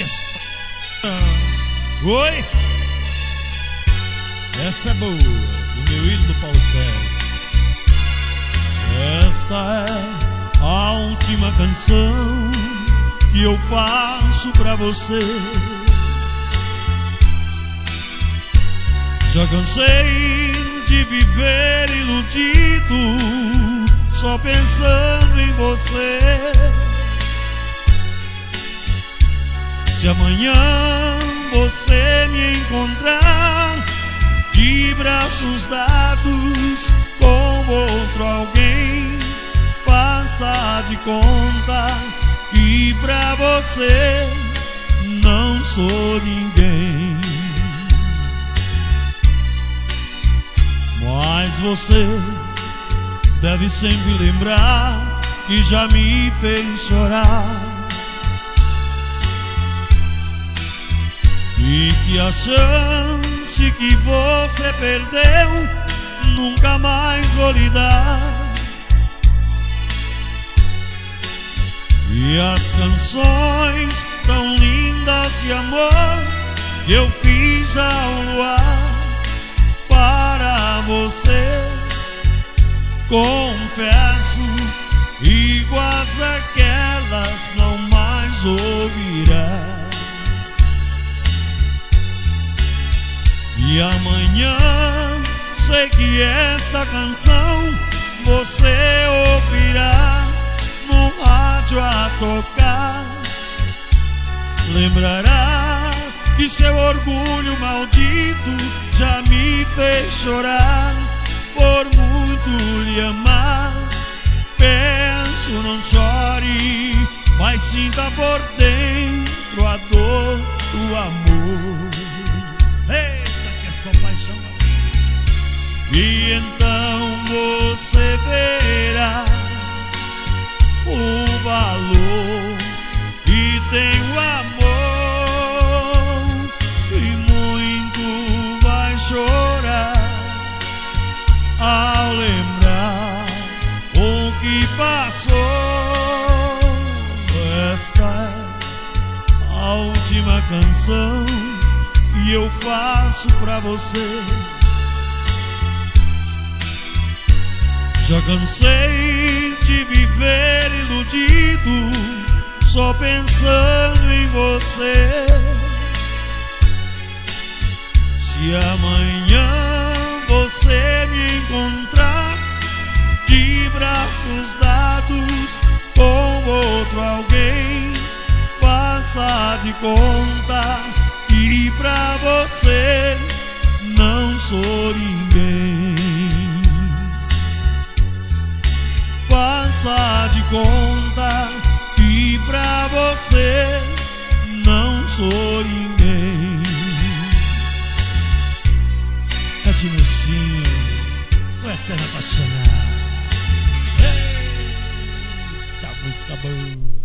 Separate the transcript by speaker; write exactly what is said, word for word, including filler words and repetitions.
Speaker 1: Olha só. Oi? Essa é boa, do meu ídolo Paulo Sérgio. Esta é a última canção que eu faço pra você. Já cansei de viver iludido, só pensando em você. Se amanhã você me encontrar de braços dados com outro alguém, faça de conta que pra você não sou ninguém. Mas você deve sempre lembrar que já me fez chorar e que a chance que você perdeu nunca mais vou lhe dar. E as canções tão lindas de amor que eu fiz ao luar para você, confesso, iguais aquelas não mais ouvirás. E amanhã sei que esta canção você ouvirá no rádio a tocar. Lembrará que seu orgulho maldito já me fez chorar por muito lhe amar. Penso, não chore, mas sinta por dentro a dor do amor. Eita, que é só paixão. E então você verá o valor que tem o amor, e muito vai chorar ao lembrar o que passou. Esta é a última canção que eu faço pra você. Já cansei de viver iludido, só pensando em você. Se amanhã você me encontrar de braços dados com outro alguém, faça de conta que pra você não sou ninguém. Faça de conta que pra você não sou ninguém. É de mocinho, o eterno apaixonado. Eita, música boa.